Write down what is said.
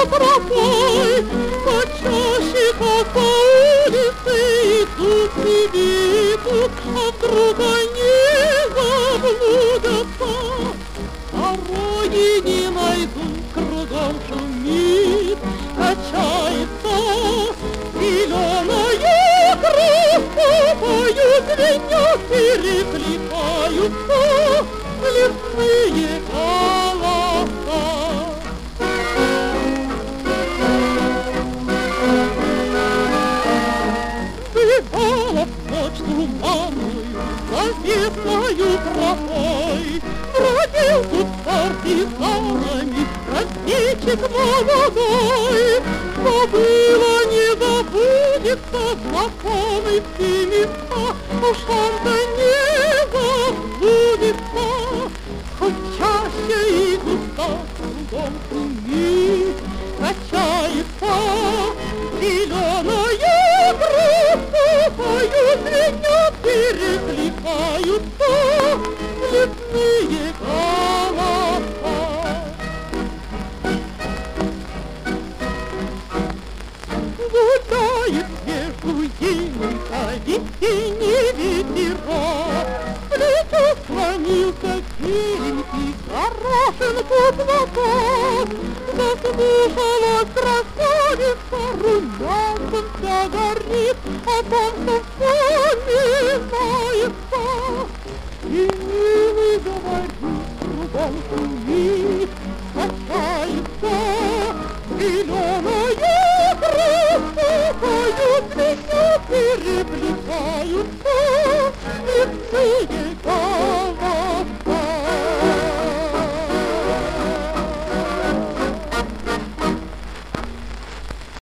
тропой, почаще как по улице идут и бегут, а вдруг они заблудятся, дороги не найдут, кругом шумит, качается зеленая крыса, поют, звенят, перекликаются лесные голоса. Бывало в ночь туманную, завесною тропой, бродил тут с партизанами разведчик молодой. Что было, не забудется, знакомый все места, уж он-то не забудется. Хоть чаще и густо кругом шумит, качается зеленая крыса, поют, звенят, перекликаются лесные голоса. Гуляет свежую по весенний ветерок, в плечо склонился серенький горошинку платок. Заслушалась красавица, румянцем вся горит, о том, что вспоминается. И милый говорит, кругом шумит,